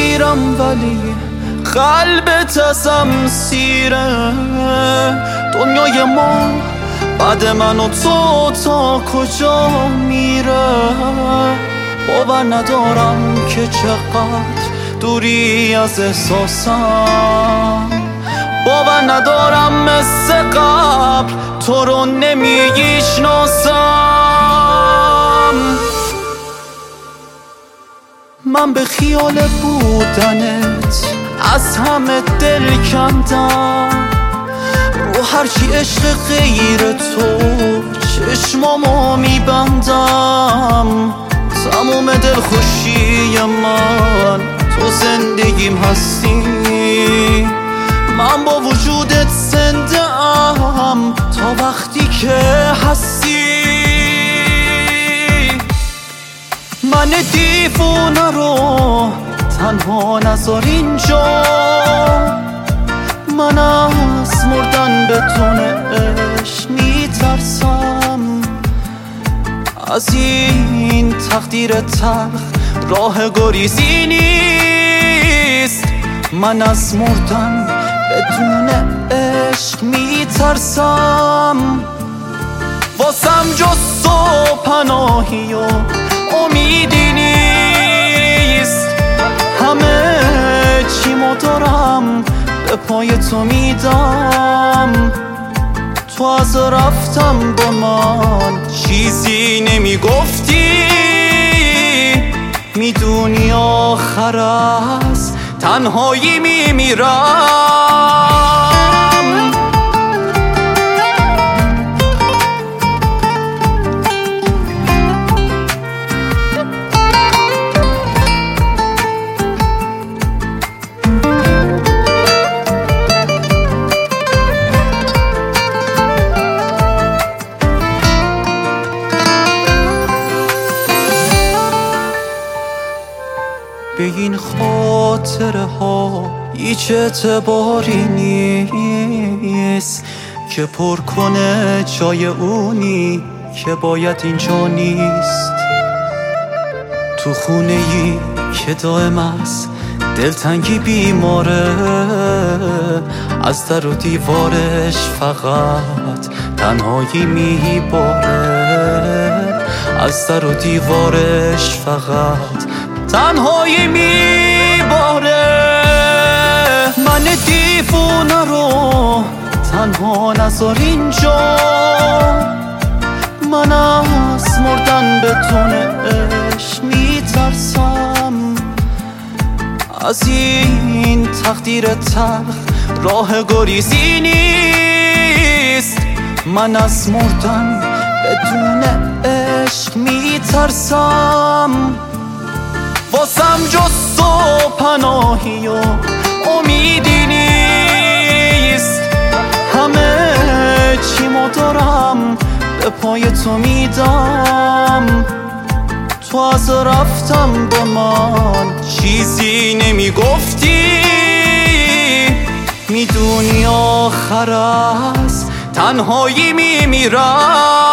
میرم ولی قلبت ازم سیره. دنیای ما بعد من و تو تا کجا میره؟ باور ندارم که چقدر دوری از احساسم. باور ندارم مثل قبل تو رو نمیشناسم. من به خیال بودنت از همه دل کندم. رو هرچی عشق غیر تو چشمامو میبندم. تموم دلخوشی من تو زندگیم هستی. من با وجودت زنده ام تا وقتی که هستی. من دیوونه رو تنها نذار اینجا. من از مردن بدون عشق میترسم. از این تقدیر تلخ راه گریزی نیست. من از مردن بدون عشق میترسم. واسم جز تو پناهی و امیدی نیست. همه چیمو دارم به پای تو میدم. تو از رفتم به من چیزی نمیگفتی. میدونی آخر از تنهایی میمیرم. به این خاطره ها هیچ اعتباری نیست که پر کنه جای اونی که باید اینجا نیست. تو خونه ای که دائم است دلتنگی بیماره. از در و دیوارش فقط تنهایی میباره. از در و دیوارش فقط تنهایی میباره. من دیوونه رو تنها نذار اینجا. من از مردن بدون عشق میترسم. از این تقدیر تلخ راه گریزی نیست. من از مردن بدون عشق میترسم. واسم جز تو پناهی و امیدی نیست. همه چیمو دارم به پای تو میدم. تو از رفتم به من چیزی نمیگفتی. میدونی آخر از تنهایی میمیرم.